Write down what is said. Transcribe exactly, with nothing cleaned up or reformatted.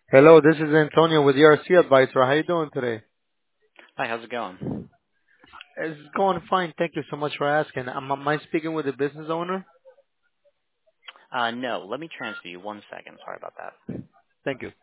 Hello, this is Antonio with E R C Advisor. How you doing today? Hi, how's it going? It's going fine. Thank you so much for asking. Am, am I speaking with the business owner? Uh, no, let me transfer you one second. Sorry about that. Thank you.